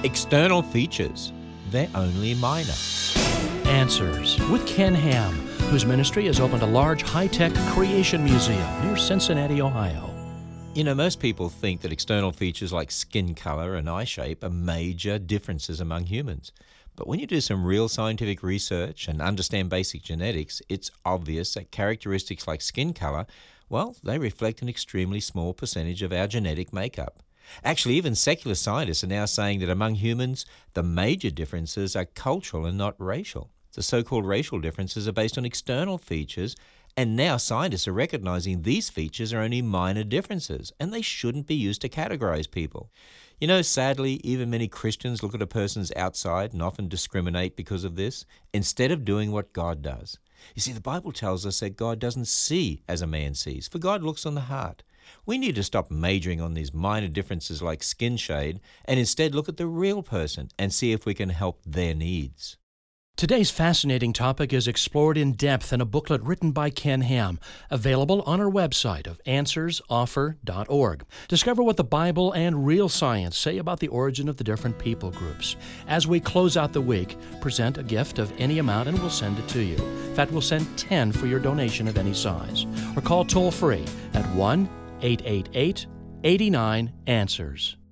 External features, they're only minor. Answers with Ken Ham, whose ministry has opened a large high-tech creation museum near Cincinnati, Ohio. You know, most people think that external features like skin color and eye shape are major differences among humans. But when you do some real scientific research and understand basic genetics, it's obvious that characteristics like skin color, well, they reflect an extremely small percentage of our genetic makeup. Actually, even secular scientists are now saying that among humans, the major differences are cultural and not racial. The so-called racial differences are based on external features, and now scientists are recognizing these features are only minor differences, and they shouldn't be used to categorize people. You know, sadly, even many Christians look at a person's outside and often discriminate because of this, instead of doing what God does. You see, the Bible tells us that God doesn't see as a man sees, for God looks on the heart. We need to stop majoring on these minor differences like skin shade and instead look at the real person and see if we can help their needs. Today's fascinating topic is explored in depth in a booklet written by Ken Ham, available on our website of answersoffer.org. Discover what the Bible and real science say about the origin of the different people groups. As we close out the week, present a gift of any amount and we'll send it to you. In fact, we'll send 10 for your donation of any size. Or call toll-free at 1-888-89-ANSWERS.